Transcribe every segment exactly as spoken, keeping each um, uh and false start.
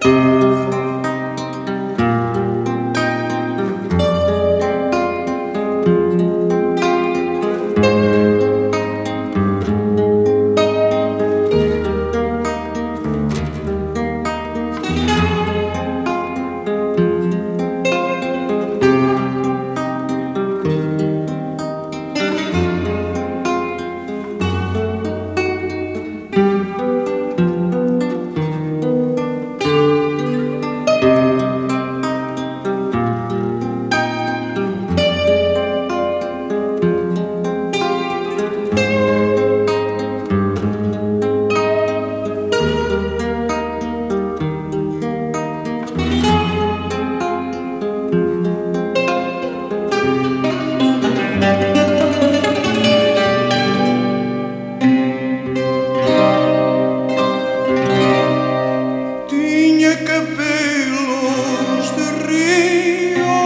Cabelos de rio,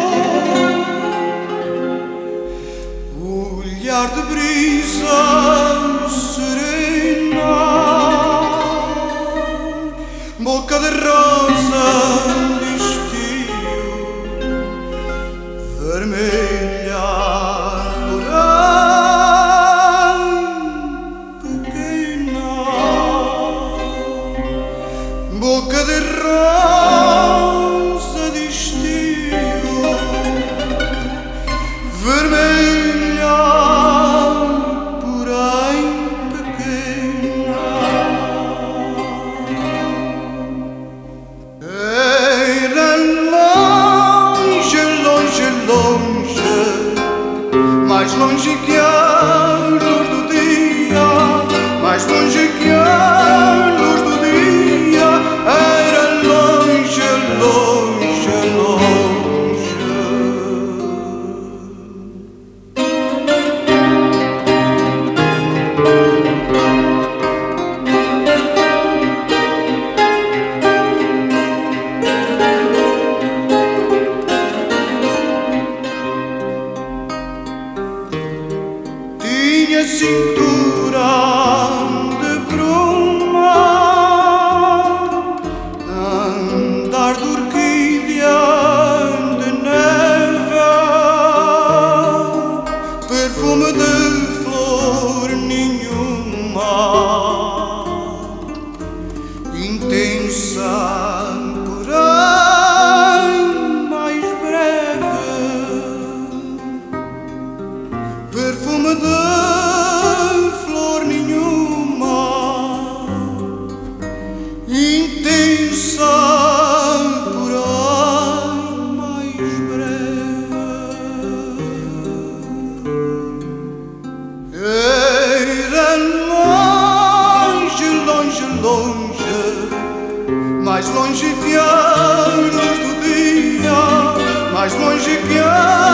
olhar de brisa serena, boca de rosa de estio, vermelha porém pequena, boca de rosa de estio, vermelha, porém pequena. Era longe, longe, longe, mais longe que a luz do dia, mais longe que a luz do dia. Era longe, longe, longe. Tinha cintura de bruma, andar de orquídea de neve, perfume de flor nenhuma, intensa, porém mais breve, perfume de flor nenhuma, intensa, porém mais breve. Era longe, longe, longe, mais longe que a luz do dia, mais longe que a